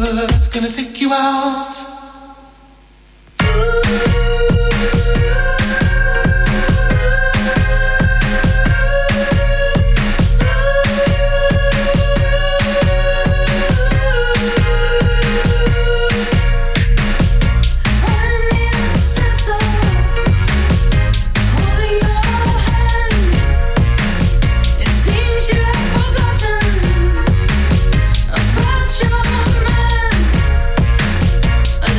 that's gonna take you out. About your man,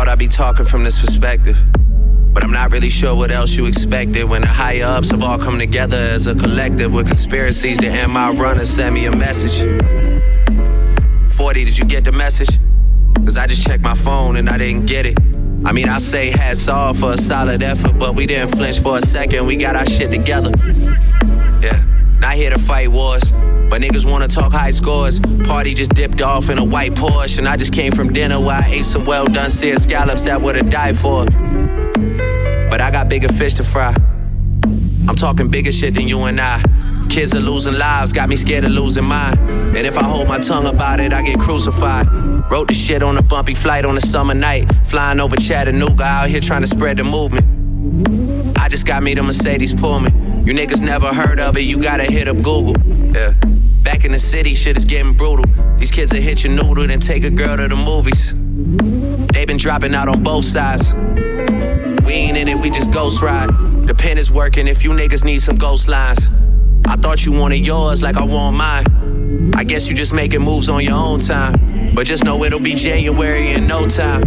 thought I'd be talking from this perspective, but I'm not really sure what else you expected when the higher ups have all come together as a collective with conspiracies to end my run and send me a message. 40, did you get the message? Cause I just checked my phone and I didn't get it. I mean, I say hats off for a solid effort, but we didn't flinch for a second. We got our shit together. Yeah, not here to fight wars, but niggas wanna talk high scores. Party just dipped off in a white Porsche, and I just came from dinner where I ate some well-done seared scallops that would've died for. But I got bigger fish to fry. I'm talking bigger shit than you and I. Kids are losing lives, got me scared of losing mine. And if I hold my tongue about it, I get crucified. Wrote the shit on a bumpy flight on a summer night, flying over Chattanooga, out here trying to spread the movement. I just got me the Mercedes Pullman. You niggas never heard of it, you gotta hit up Google. Yeah. Back in the city, shit is getting brutal. These kids will hit your noodle, then take a girl to the movies. They been dropping out on both sides. We ain't in it, we just ghost ride. The pen is working if you niggas need some ghost lines. I thought you wanted yours like I want mine. I guess you just making moves on your own time. But just know it'll be January in no time.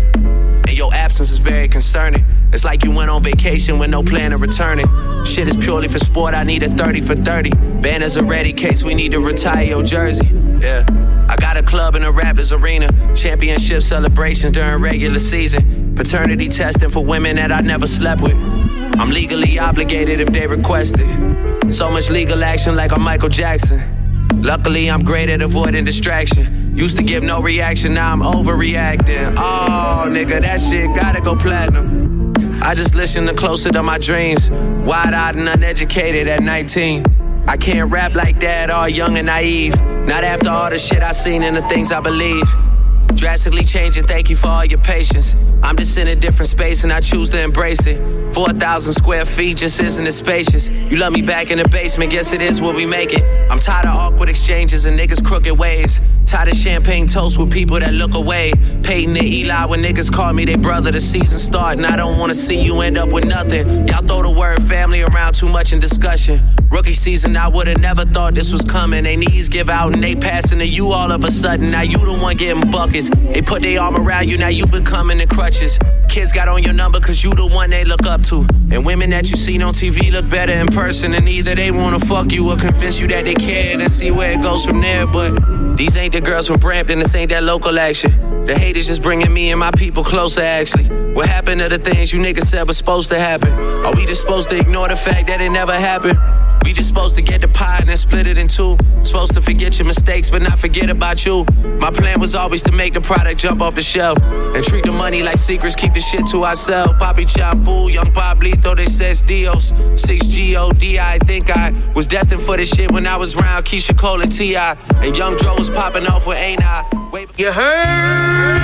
And your absence is very concerning. It's like you went on vacation with no plan of returning. Shit is purely for sport, I need a 30 for 30. Banners are ready, case we need to retire your jersey. Yeah, I got a club in the Raptors arena. Championship celebrations during regular season. Paternity testing for women that I never slept with. I'm legally obligated if they request it. So much legal action like I'm Michael Jackson. Luckily, I'm great at avoiding distraction. Used to give no reaction, now I'm overreacting. Oh, nigga, that shit gotta go platinum. I just listen to Closer to My Dreams. Wide-eyed and uneducated at 19. I can't rap like that, all young and naive. Not after all the shit I seen and the things I believe. Drastically changing, thank you for all your patience. I'm just in a different space and I choose to embrace it. 4,000 square feet just isn't as spacious. You love me back in the basement, guess it is what we make it. I'm tired of awkward exchanges and niggas' crooked ways. Tired of champagne toast with people that look away. Peyton and Eli when niggas call me they brother. The season start and I don't wanna see you end up with nothing. Y'all throw the word family around too much in discussion. Rookie season, I would've never thought this was coming. They knees give out and they passing to you all of a sudden. Now you the one getting buckets. They put their arm around you, now you becoming the crutches. Kids got on your number cause you the one they look up to. And women that you seen on TV look better in person. And either they wanna fuck you or convince you that they care and see where it goes from there. But these ain't the girls from Brampton, this ain't that local action. The hate is just bringing me and my people closer actually. What happened to the things you niggas said was supposed to happen? Are we just supposed to ignore the fact that it never happened? We just supposed to get the pie and then split it in two. Supposed to forget your mistakes but not forget about you. My plan was always to make the product jump off the shelf and treat the money like secrets, keep the shit to ourselves. Papi Champu, Young Pablito, they says Dios 6G-O-D, I think I was destined for this shit when I was round Keisha Cole and T.I. And Young Dro was popping off with Ain't I. Wait, you heard?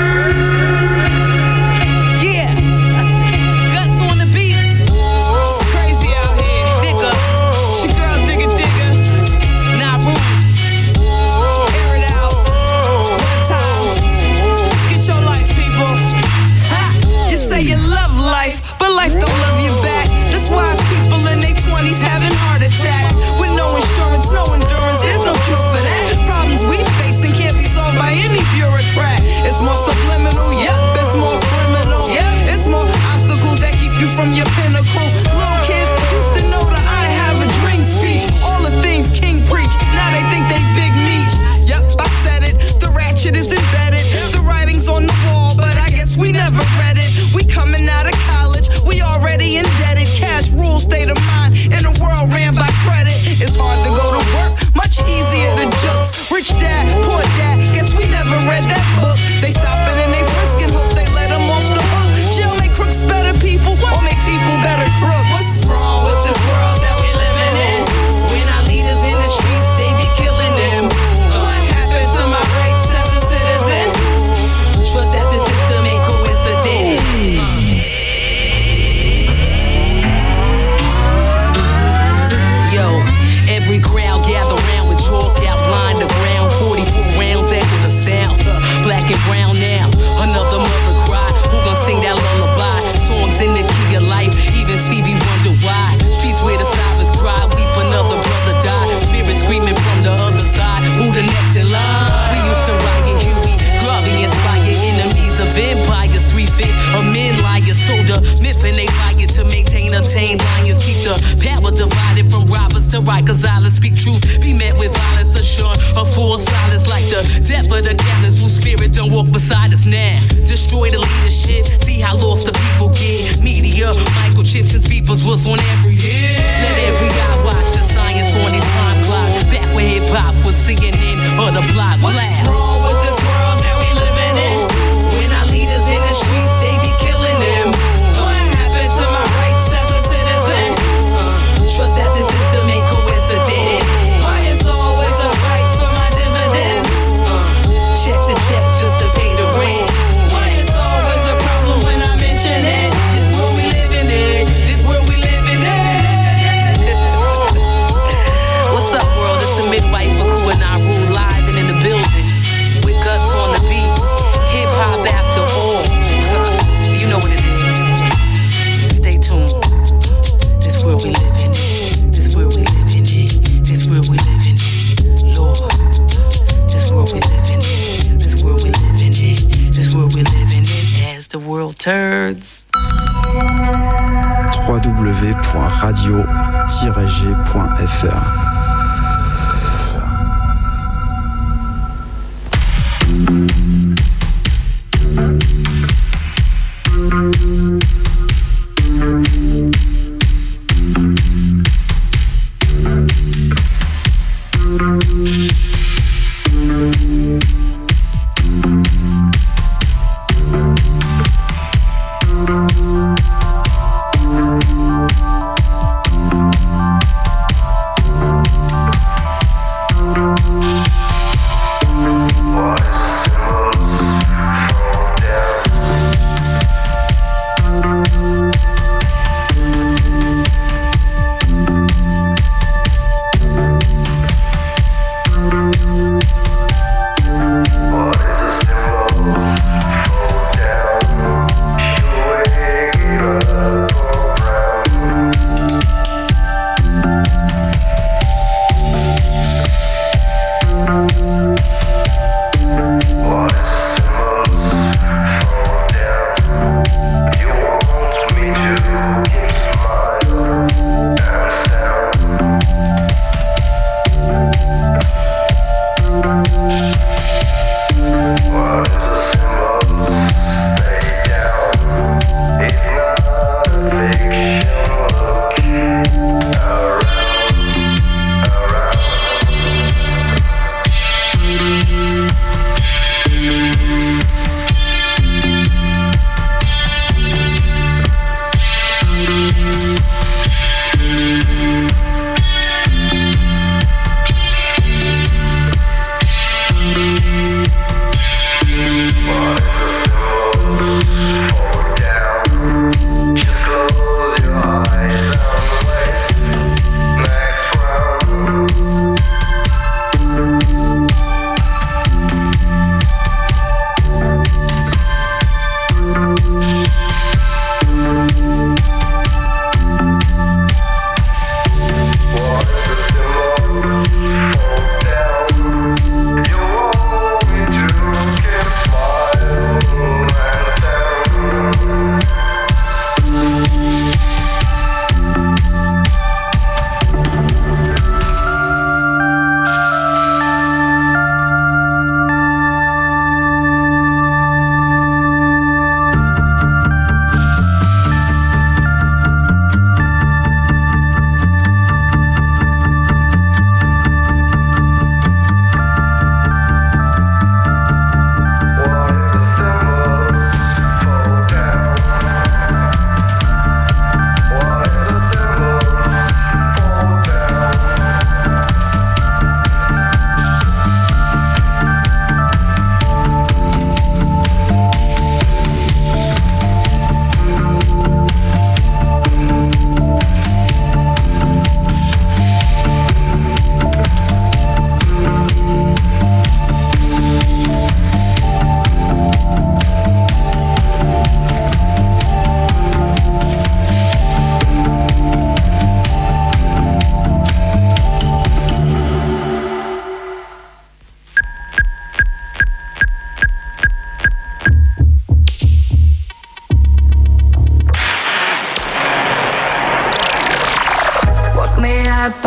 Yeah, guts on the beats. It's crazy out here. Digger, it's your girl Digger. Nah, rude. Air it out. One time. Get your life, people. Ha! You say you love life, but life don't love you back. That's why it's people in their 20s having heart attacks. With no insurance, no endurance, there's no cure for that. Problems we facing can't be solved by any bureaucrat. It's more subliminal, yep, it's more criminal. Yeah, it's more obstacles that keep you from your pinnacle. Little kids used to know that I have a dream speech. All the things King preach, now they think they big meat. Yep, I said it, the ratchet is embedded. The writing's on the wall, but I guess we never read it. We coming out of college, we already indebted. Cash rules, state of mind, in a world ran by credit. It's hard to go to work, much easier to jokes. Rich dad, poor dad, guess we never read that book. They stopping and they frisking, hope they let them off the hook. Jail make crooks better people, or make people better crooks. What's wrong with this world that we living in? When our leaders in the streets, they be killing them. What happened to my rights as a citizen? Trust that the system ain't coincidence. Yo, every crowd gather round with chalk outline the ground. 44 rounds echo the sound. Black and brown now. Another mother cry. Who gon' sing that lullaby? Songs in the key of life. Even Stevie wonder why. Streets where the sirens cry. Weep another brother die. Spirit screaming from the other side. Who the next in line? We used to riot Huey. Garvey inspire enemies of empires. tame lions keep the power divided from robbers to rikers. Islands speak truth, be met with violence. Assured a full silence like the death of the captains whose spirit don't walk beside us now. Destroy the leadership, see how lost the people get. Media, microchips and speakers was on every hit. Let every eye watch the science on his time clock. Back when hip hop was CNN or the block. What's wrong with this world that we living in? When our leaders in the streets, they be killing them. What happened to my rights as a citizen? Trust that the system ain't coincidence. Why it's always a fight for my dividends? Check the check just to pay the rent. Why it's always a problem when I mention it? This world we living in. This world we living in. What's up, world? It's the midwife for Ku and I Rule live and in the building. With guts on the beats. Hip hop after all. You know what it is. Stay tuned. This world we living in. This world we living in. This world we living in. Lord. This world we living in. This world we living in. This world we living in. As the world turns. www.radio-g.fr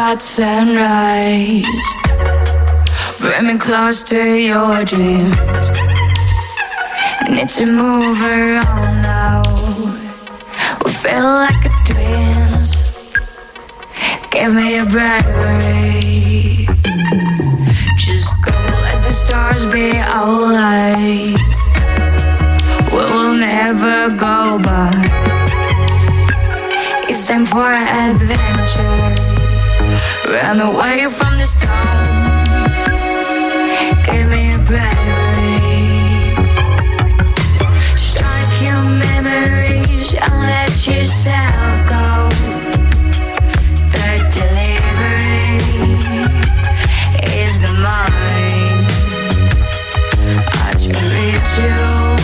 that sunrise. Bring me close to your dreams. I need to move around now. We feel like a twins. Give me a bravery. Just go, let the stars be our light. We will never go back. It's time for an adventure. Run away from the storm. Give me a bravery. Strike your memories and let yourself go. The delivery is the mind. I treat you.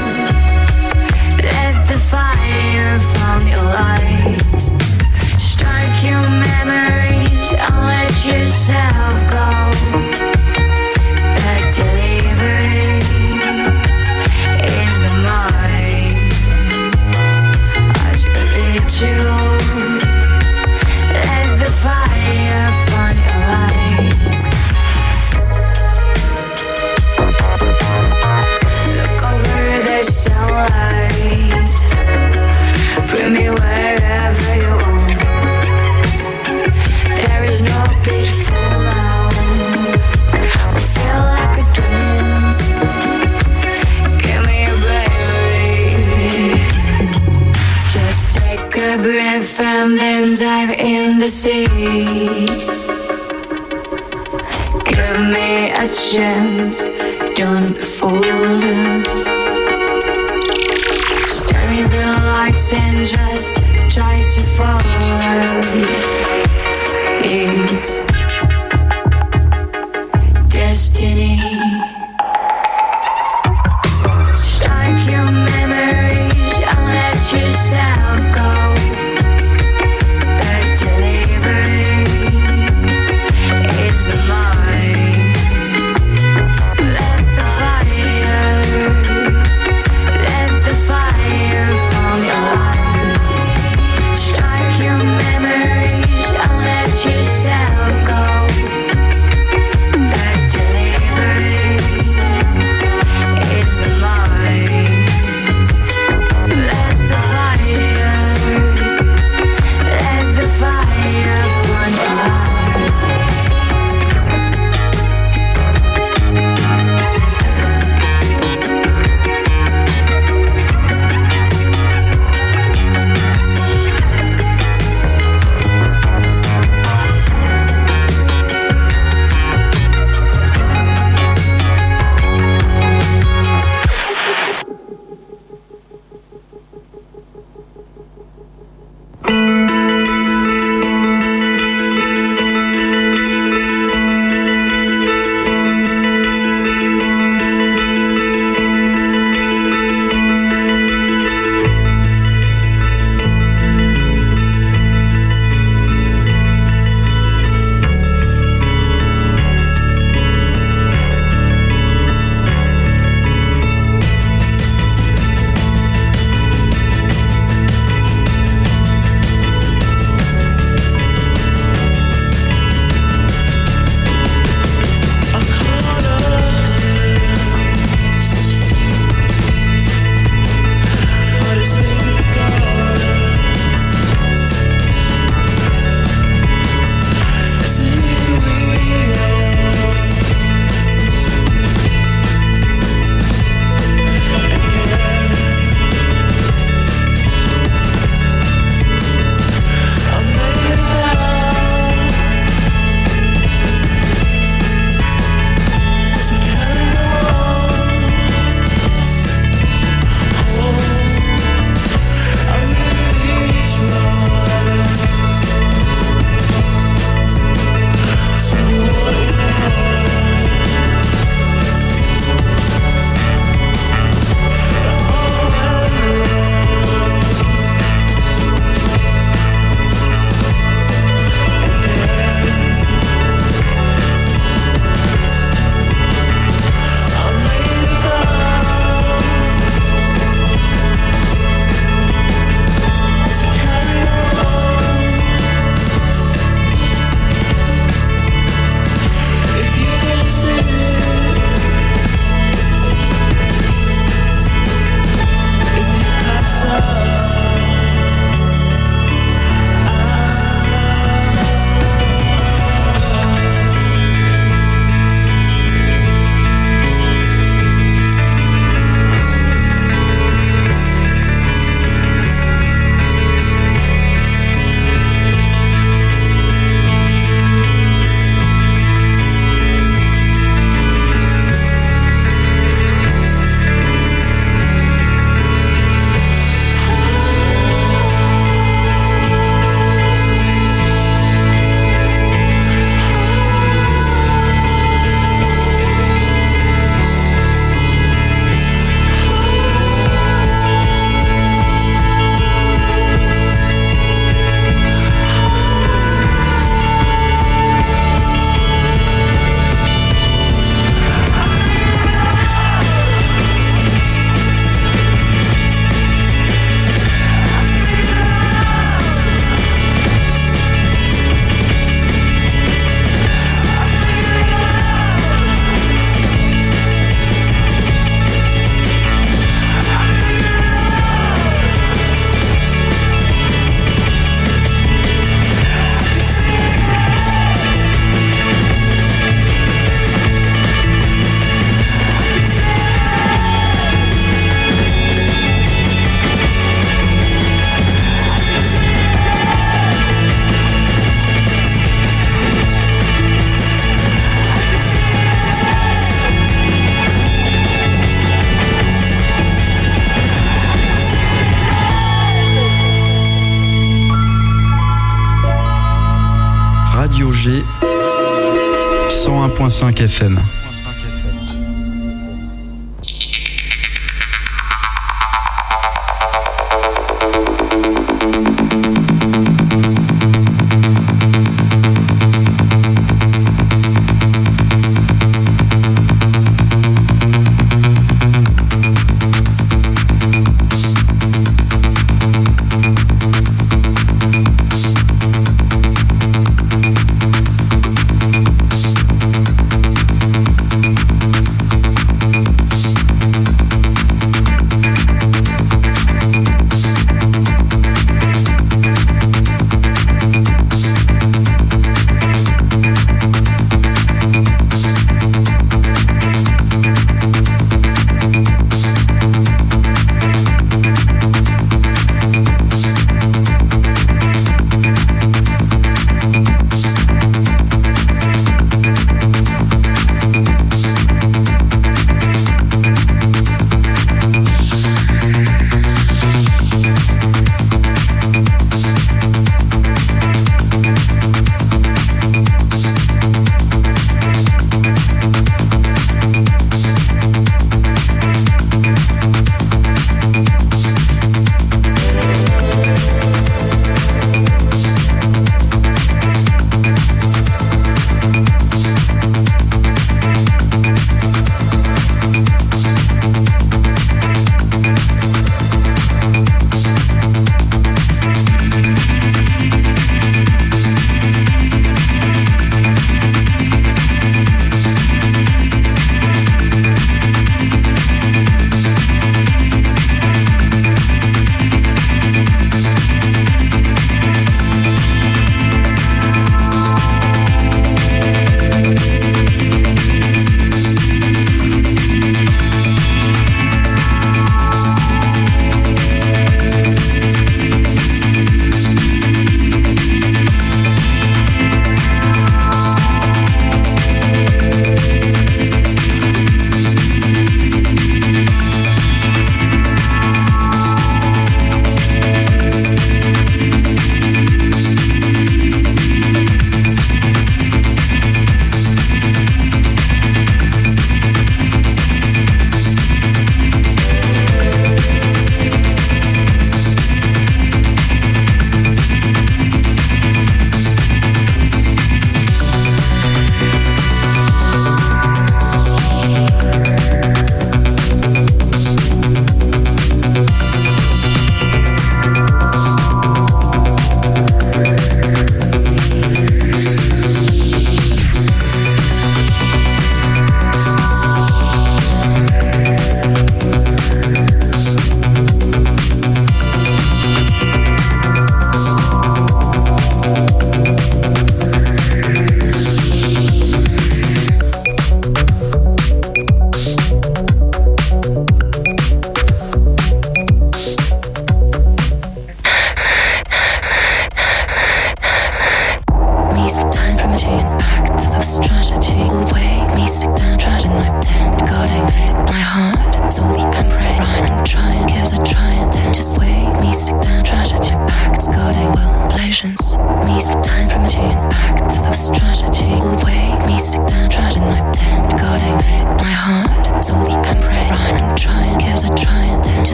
Let the fire from your light. Strike your memories and let yourself go. The delivery is the mind. I treat you. Let the fire from your light. Look over the sunlight. Bring me wherever you want. There is no peaceful now. I feel like a twins. Give me a bravery. Just take a breath and then dive in the sea. Give me a chance. Don't be fooled. Stare at the lights and just try to follow. It's destiny. Strike your memories and let yourself go. The delivery is the mind. Let the fire from your light. Strike your memories and let yourself go. Énergie 101.5 FM.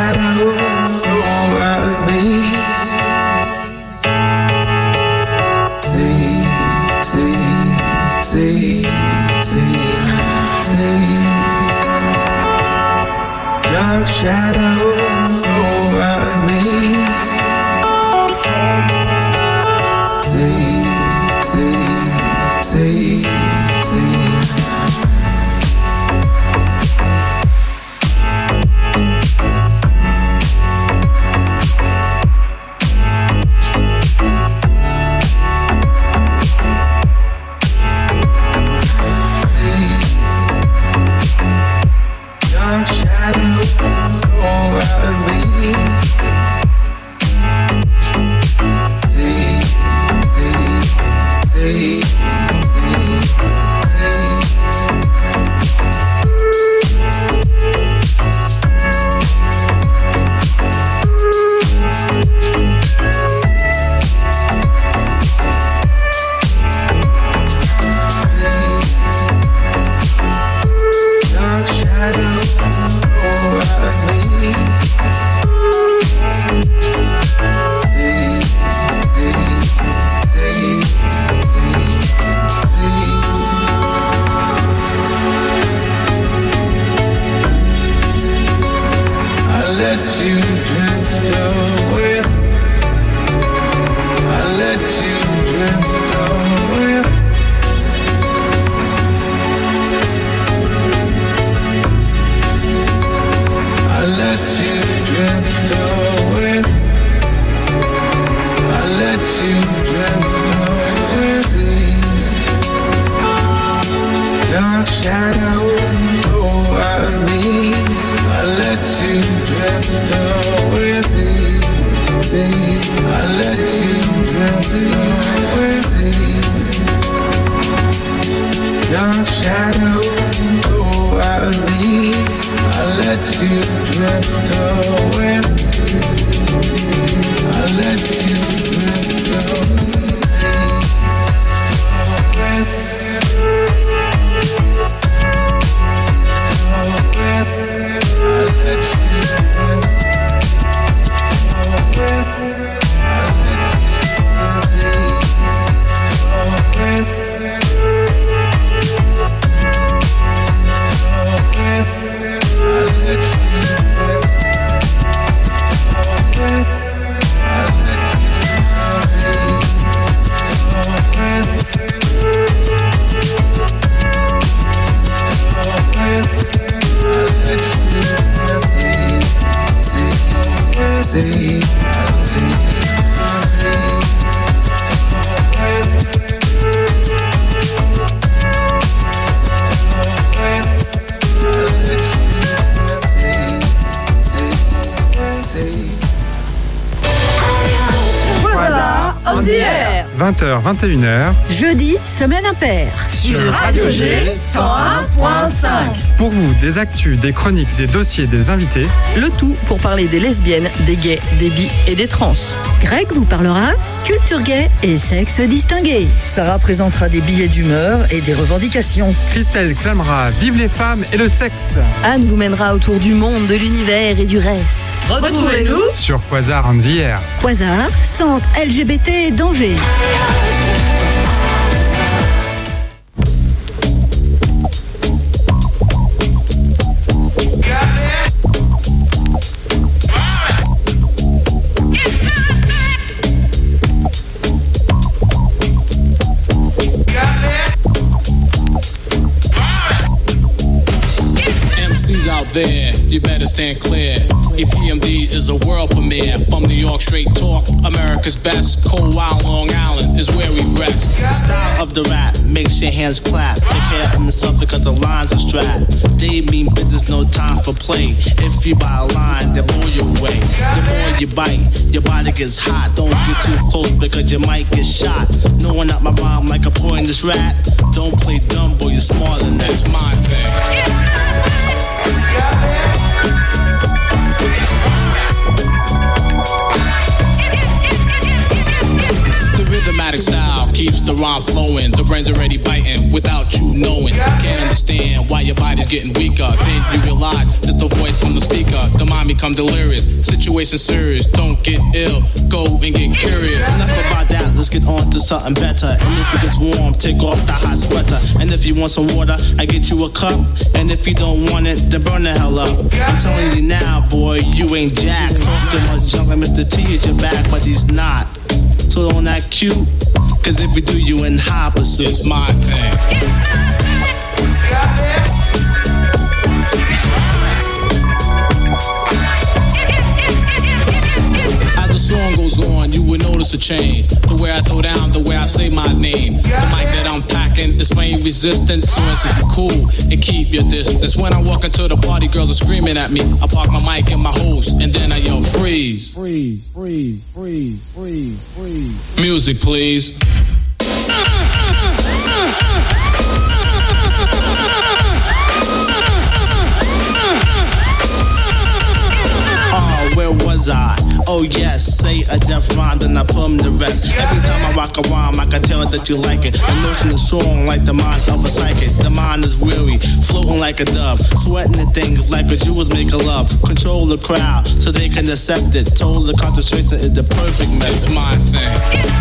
shadow over me. See, see, see, see, see. Dark shadow over me. See, see, see, see. on the air. 20h, 21h. Jeudi, semaine impaire. Sur Radio G 101.5. Pour vous, des actus, des chroniques, des dossiers, des invités. Le tout pour parler des lesbiennes, des gays, des bi et des trans. Greg vous parlera culture gay et sexe distingué. Sarah présentera des billets d'humeur et des revendications. Christelle clamera vive les femmes et le sexe. Anne vous mènera autour du monde, de l'univers et du reste. Retrouvez-nous sur Quasar on the Air. Quasar, centre LGBT d'Angers. There, you better stand clear. EPMD is a world premiere. From New York, straight talk, America's best. Cold Wild Long Island is where we rest. The style of the rap makes your hands clap. Take care of yourself because the lines are strapped. They mean business, no time for play. If you buy a line, they blow you away. The more you bite, your body gets hot. Don't get too close because you might get shot. No one out my rhyme like a poisonous rat. Don't play dumb, boy, you're smarter than that. That's my thing. The rhythmatic style keeps the rhyme flowing, the brain's already biting without you knowing. Can't understand why your body's getting weaker. Then you realize it's the voice from the speaker. The mind become delirious, situation serious. Don't get ill, go and get curious. Enough about that, let's get on to something better. And if it gets warm, take off the hot sweater. And if you want some water, I get you a cup. And if you don't want it, then burn the hell up. I'm telling you now, boy, you ain't jack. Talking much junk like Mr. T at your back, but he's not. So don't act cute, cause if you do, you in high pursuit. It's my thing. Song goes on, you would notice a change. The way I throw down, the way I say my name. The mic that I'm packing is flame resistant, so it's cool and keep your distance. When I walk into the party, girls are screaming at me. I park my mic in my host, and then I yell, freeze. Freeze, freeze, freeze, freeze, freeze. Music, please. Where was I? Oh yes, say a deaf rhyme, then I plumb the rest. Every time I rock a rhyme, I can tell that you like it. The notion is strong like the mind of a psychic. The mind is weary, floating like a dove, sweating the things like a Jewels make a love. Control the crowd so they can accept it. Total concentration is the perfect method. It's my thing.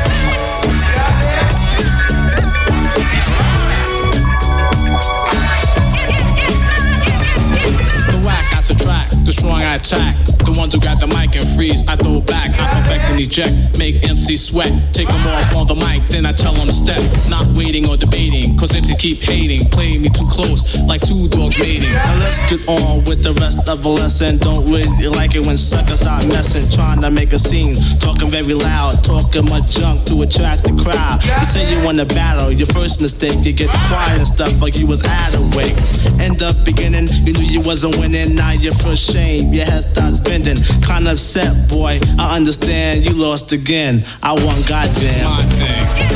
Subtract, the strong I attack. The ones who got the mic and freeze, I throw back. I perfect and eject, make MC sweat. Take them off on the mic, then I tell them step. Not waiting or debating, cause MCs keep hating. Playing me too close, like two dogs mating. Now let's get on with the rest of the lesson. Don't really like it when suckers start messing. Trying to make a scene, talking very loud. Talking much junk to attract the crowd. You say you want to battle, your first mistake. You get quiet and stuff like you was out of wake. End up beginning, you knew you wasn't winning. Now you feel shame, your head starts bending. Kind of upset, boy, I understand. You lost again, I won, goddamn. It's my thing.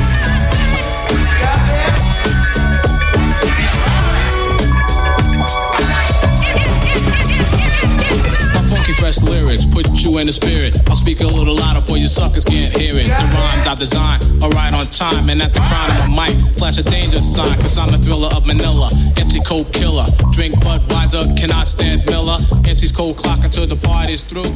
Fresh lyrics, put you in the spirit. I'll speak a little louder for you suckers can't hear it. The rhymes I design are right on time, and at the crown of my mic, flash a danger sign, cause I'm the thriller of Manila. MC Cold Killer, drink Budweiser, cannot stand Miller. MC's cold clock until the party's through.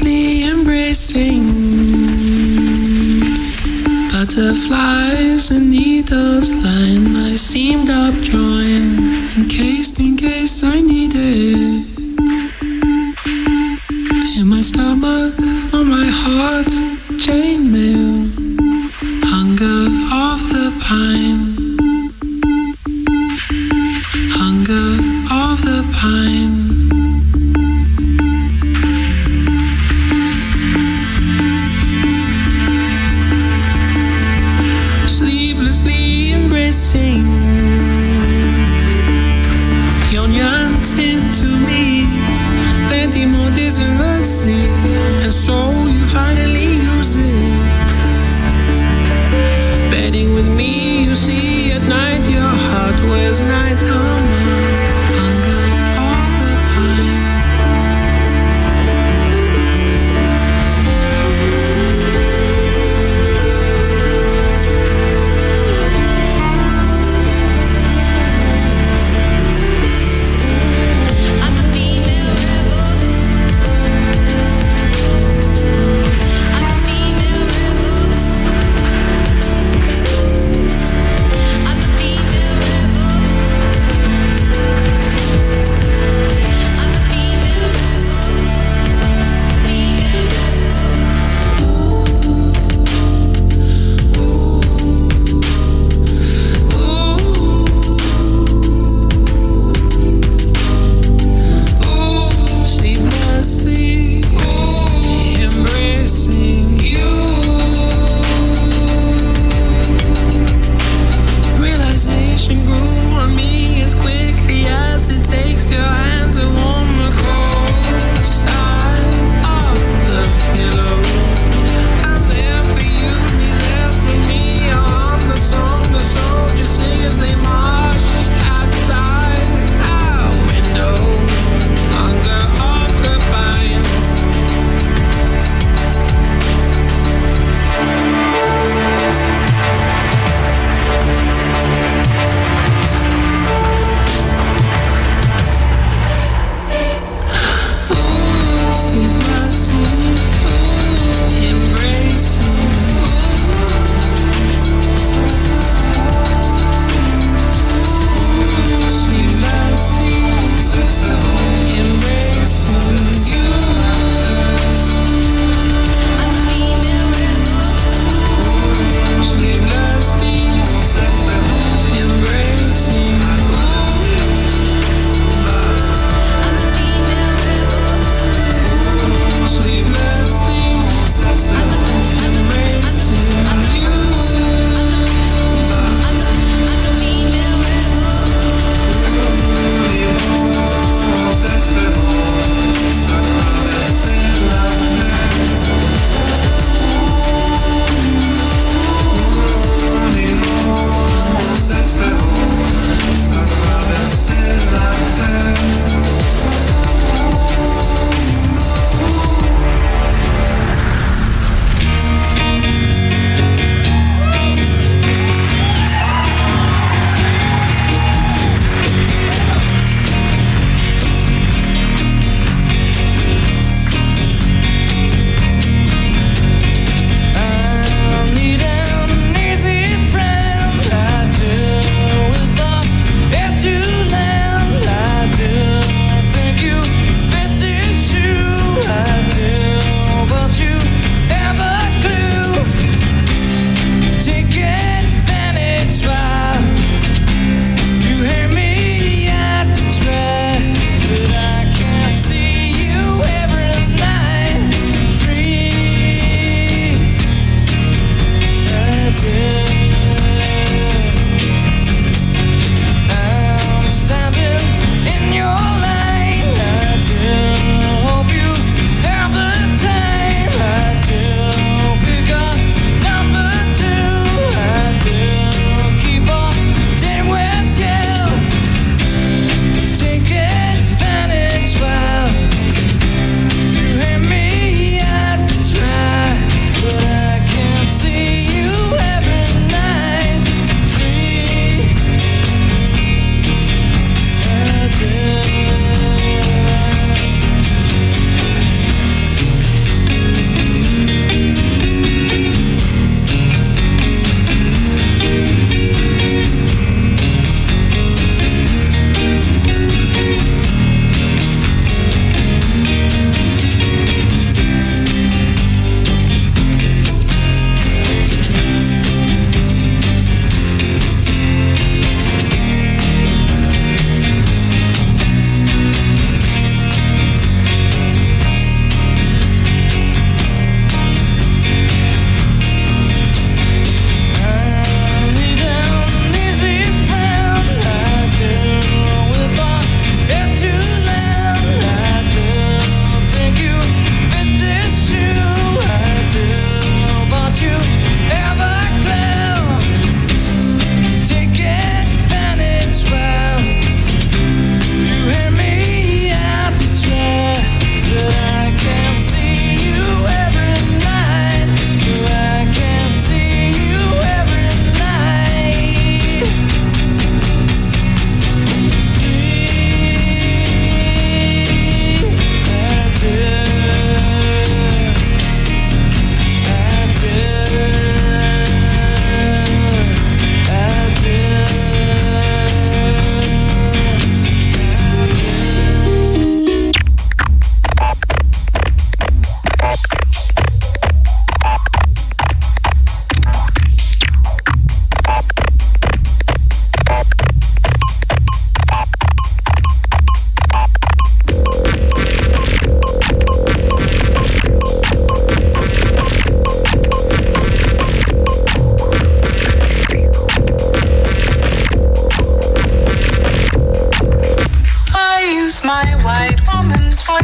sleeplessly embracing butterflies and needles line my seamed up joint, encased in case I need it. In my stomach, on my heart, chainmail, hunger of the pine, hunger of the pine. Sleeplessly embracing, yearning to me, plenty more days in the sea, and so you finally use it. Betting with me, you see at night your heart wears night armor, hunger of the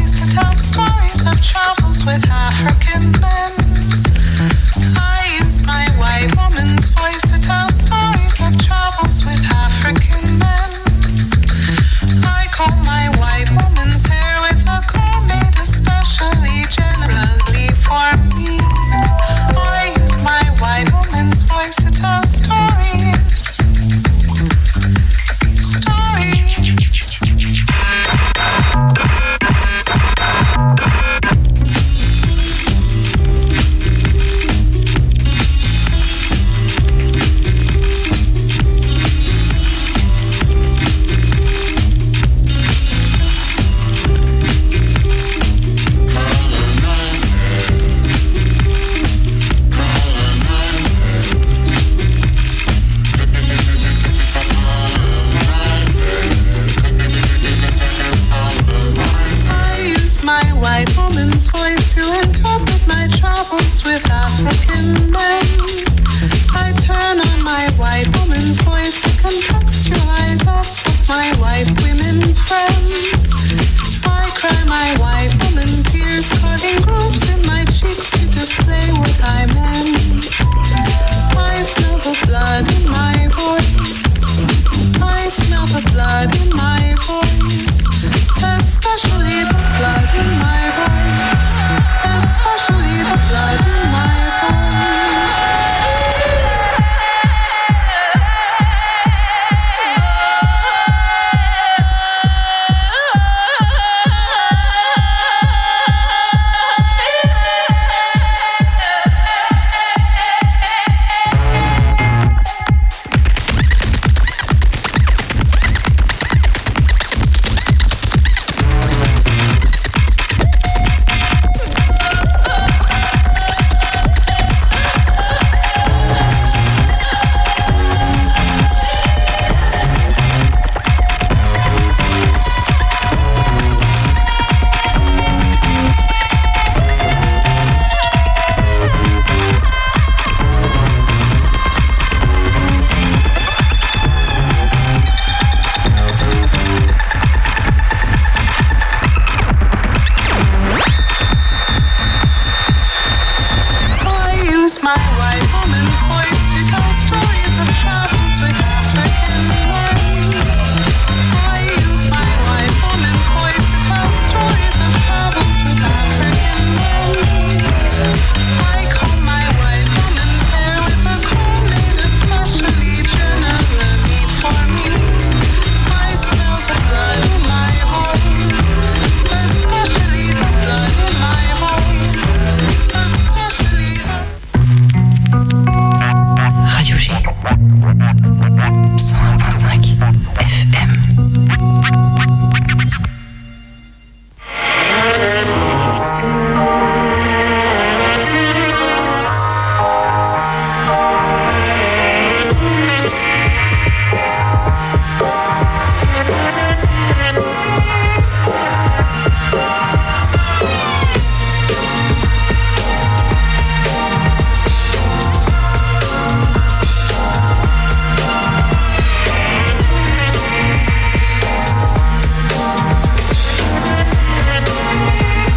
to tell stories of troubles with African